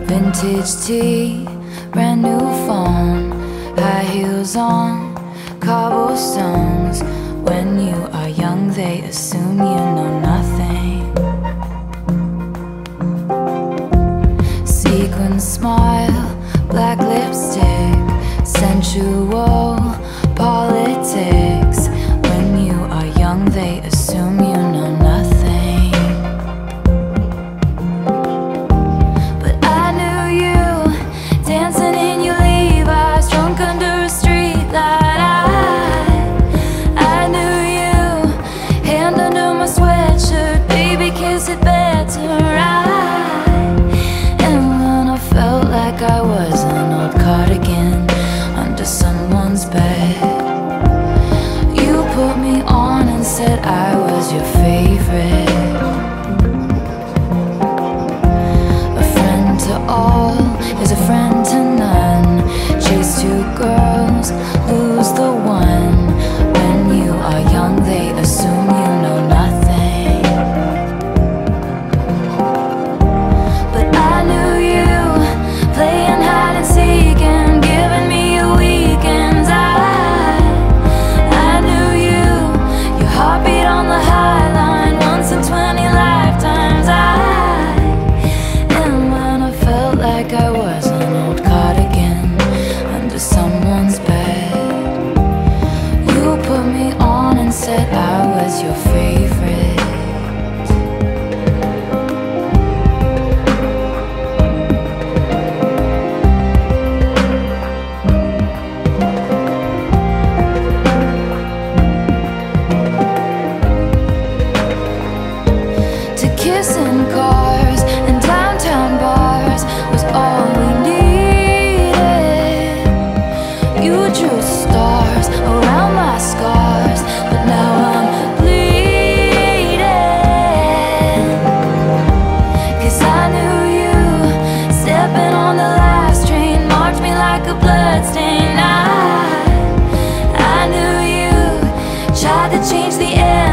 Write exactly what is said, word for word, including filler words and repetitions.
Vintage tea, brand new phone, high heels on, cobblestones. When you are young, they assume you know nothing. Sequin smile, black lipstick, sensual politics. When you are young, they assume you know nothing. But I knew you, dancing in your Levi's, drunk under a street light. I, I knew you, hand under my sweatshirt, baby, kiss it better. I, and when I felt like I was an old cardigan under someone's bed, you put me on and said I was your favorite. A friend to all is a friend to none. Chase two girls, lose the one. When you are young, they assume you know nothing. But I knew you, playing hide and seek and giving me your weekends. I, I knew you, your heartbeat on the high line, once in twenty lifetimes. I, and when I felt like I was an old cardigan under someone's bed, you put me on and said I was your favorite. To kiss in cars and downtown bars was all we needed. You drew stars around my scars, but now I'm bleeding. Cause I knew you, stepping on the last train, marked me like a bloodstain. I, I knew you, tried to change the air